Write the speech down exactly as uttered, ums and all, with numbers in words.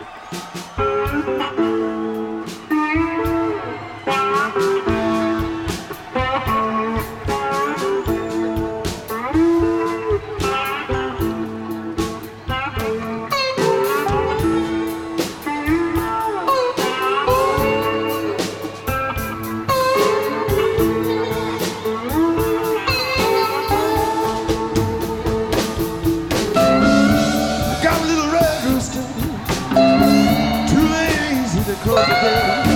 Got a little red rooster, too lazy to crow today.